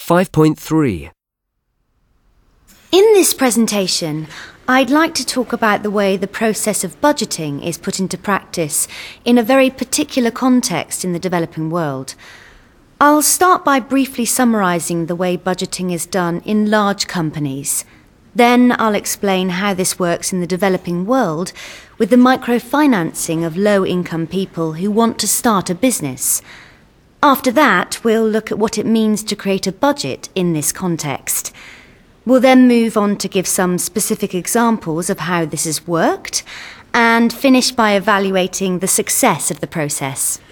5.3. In this presentation, I'd like to talk about the way the process of budgeting is put into practice in a very particular context in the developing world. I'll start by briefly summarising the way budgeting is done in large companies. Then I'll explain how this works in the developing world with the microfinancing of low-income people who want to start a business. After that, we'll look at what it means to create a budget in this context. We'll then move on to give some specific examples of how this has worked and finish by evaluating the success of the process.